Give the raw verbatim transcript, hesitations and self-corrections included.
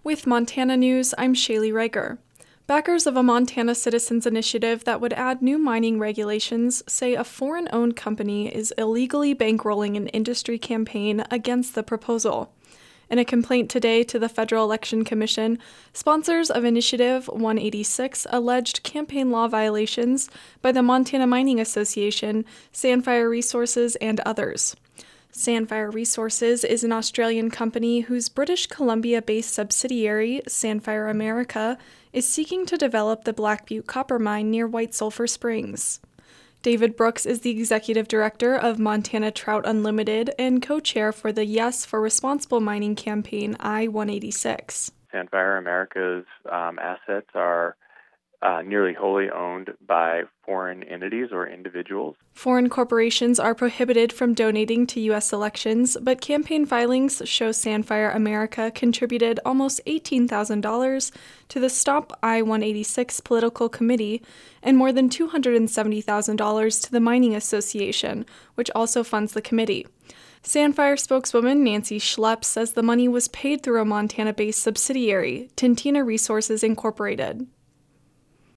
With Montana News, I'm Shaylee Riker. Backers of a Montana Citizens Initiative that would add new mining regulations say a foreign-owned company is illegally bankrolling an industry campaign against the proposal. In a complaint today to the Federal Election Commission, sponsors of Initiative one eighty-six alleged campaign law violations by the Montana Mining Association, Sandfire Resources, and others. Sandfire Resources is an Australian company whose British Columbia-based subsidiary, Sandfire America, is seeking to develop the Black Butte copper mine near White Sulphur Springs. David Brooks is the executive director of Montana Trout Unlimited and co-chair for the Yes for Responsible Mining campaign I one eighty-six. Sandfire America's um, assets are uh, nearly wholly owned by foreign entities or individuals. Foreign corporations are prohibited from donating to U S elections, but campaign filings show Sandfire America contributed almost eighteen thousand dollars to the Stop I one eighty-six political committee and more than two hundred seventy thousand dollars to the Mining Association, which also funds the committee. Sandfire spokeswoman Nancy Schlepp says the money was paid through a Montana-based subsidiary, Tintina Resources Incorporated.